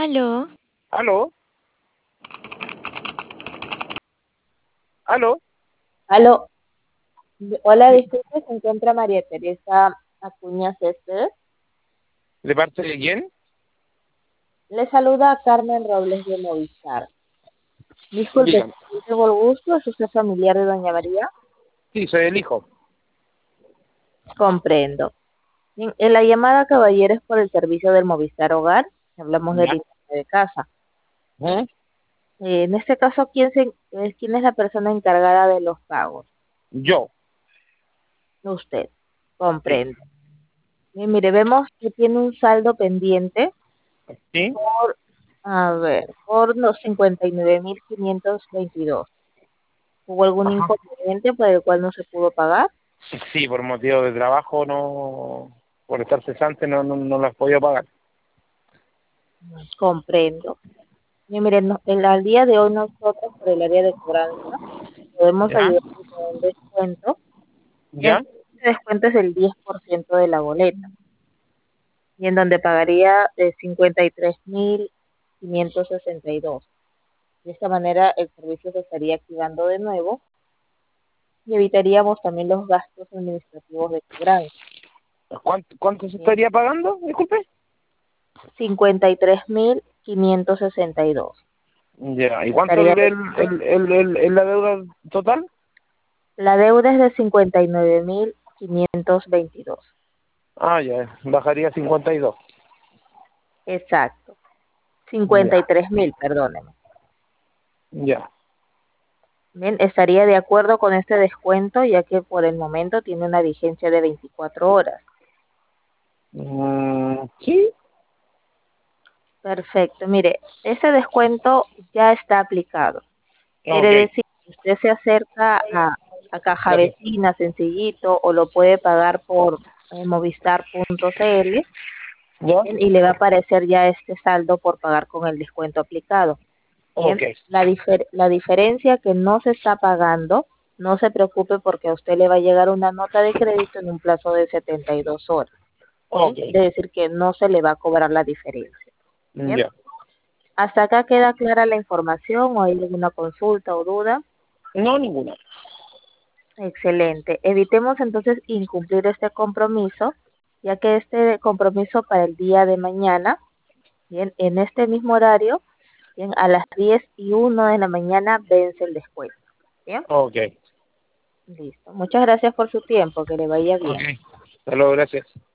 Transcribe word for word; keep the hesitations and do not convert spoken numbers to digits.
Aló, ¿Aló? ¿Aló? Aló, hola, Sí. disculpe, se encuentra María Teresa Acuña Céspedes. ¿De parte de quién? Le saluda Carmen Robles de Movistar. Disculpe, Dígame. si tengo el gusto, ¿es usted familiar de Doña María? Sí, soy el hijo. Comprendo. Bien, en la llamada, caballero, es por el servicio del Movistar Hogar. Hablamos del ¿Ya? internet de casa. ¿Eh? Eh, en este caso, ¿quién, se, eh, ¿quién es la persona encargada de los pagos? Yo. Usted. Sí. Comprendo. Bien, mire, vemos que tiene un saldo pendiente ¿Sí? por, a ver, por los cincuenta y nueve mil quinientos veintidós. ¿Hubo algún Ajá. inconveniente por el cual no se pudo pagar? Sí, por motivo de trabajo, no... Por estar cesante no, no, no las podía pagar. Comprendo. Y miren, no- el- al día de hoy nosotros por el área de cobranza podemos ¿Ya? ayudar con un descuento. ¿Ya? Este descuento es el diez por ciento de la boleta y en donde pagaría de cincuenta y tres mil quinientos sesenta y dos. De esta manera el servicio se estaría activando de nuevo y evitaríamos también los gastos administrativos de cobranza. ¿Cuánto, cuánto se Bien, estaría pagando? Disculpe. cincuenta y tres mil quinientos sesenta y dos. Ya. ¿Y cuánto Estaría es el, el, el, el- el- la deuda total? La deuda es de cincuenta y nueve mil quinientos veintidós. Ah, ya. Bajaría a cincuenta y dos. Exacto. cincuenta y Ya. tres mil, perdóneme. Ya. Bien, estaría de acuerdo con este descuento ya que por el momento tiene una vigencia de veinticuatro horas. Mm, sí. Perfecto. Mire, ese descuento ya está aplicado. Ok. Quiere decir que usted se acerca a, a Caja Gracias. Vecina, sencillito, o lo puede pagar por eh, movistar punto c l. ¿Ya? Bien, y le va a aparecer ya este saldo por pagar con el descuento aplicado. Ok. Bien, la, difer- la diferencia que no se está pagando, no se preocupe porque a usted le va a llegar una nota de crédito en un plazo de setenta y dos horas. Bien, Ok. quiere decir que no se le va a cobrar la diferencia. Bien, Ya. hasta acá queda clara la información o hay alguna consulta o duda. No, ninguna. Excelente. Evitemos entonces incumplir este compromiso, ya que este compromiso para el día de mañana, bien, en este mismo horario, bien, a las diez y uno de la mañana vence el descuento. Bien, Ok. listo. Muchas gracias por su tiempo, que le vaya Ok. bien. Hasta luego, gracias.